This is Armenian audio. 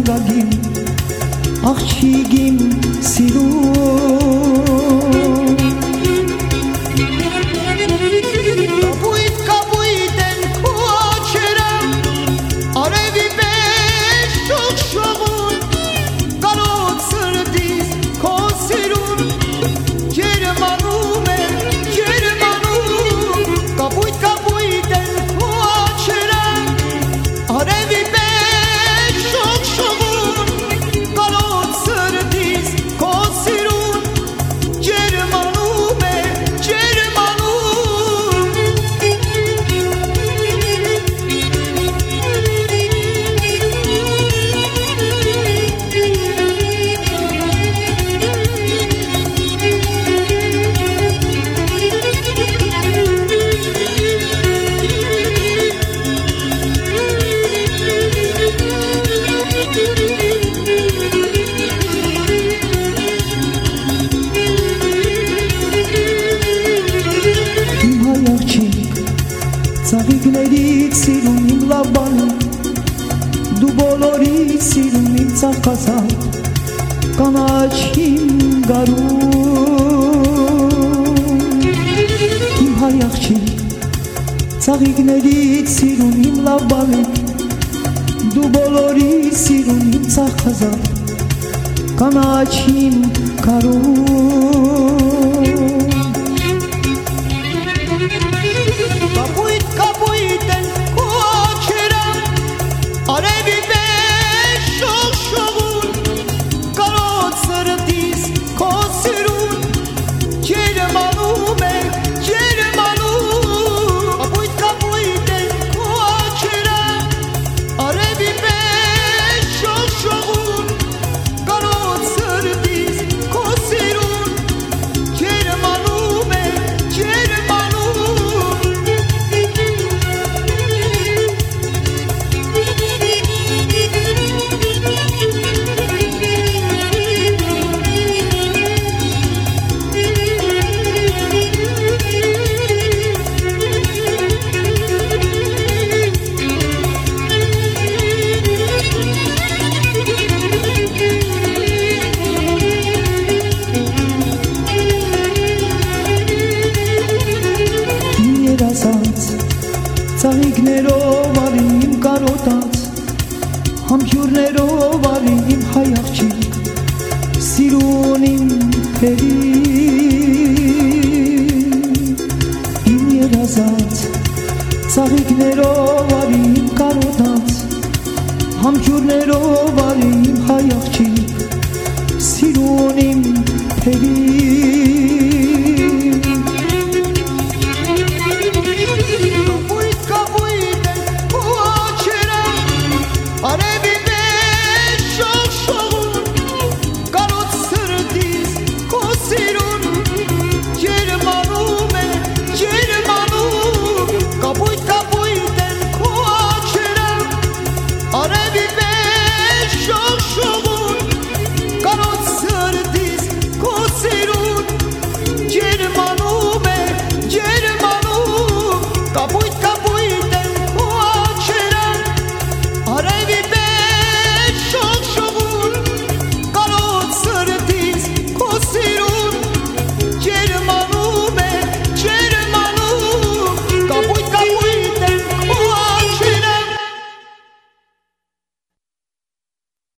գագին աղջիկին սիրում կապույտ են քո աչերը արևի պես շողշողուն գալոց սրտիս քո սիրուն ջերմանում է ջերմանում կապույտ են քո աչերը արևի պես շողշողուն գալոց սրտիս քո սիրուն ջերմանում է ջերմանում Ծաղիկներից սիրուն իմ լավ բանը դու բոլորից սիրուն իմ ծաղկացավ կանաչ իմ գարուն իմ հայ աղջիկ ծաղիկներից սիրուն իմ լավ բանը դու բոլորից սիրուն իմ ծաղկացավ կանաչ իմ գարուն Կապույտ են քո աչերը արևի պես շողշողուն գալոց սրտիս քո սիրուն ջերմանում է ջերմանում Կապույտ են քո աչերը արևի պես շողշողուն գալոց սրտիս քո սիրուն ջերմանում է ջերմանում Ծաղիկներով արի իմ կարոտած համջուրներով արի իմ հայ աղջիկ սիրուն իմ թերին իմ երազած ծաղիկներով արի իմ կարոտած համջուրներով արի իմ հայ աղջիկ սիրուն իմ թերին արևի պես շող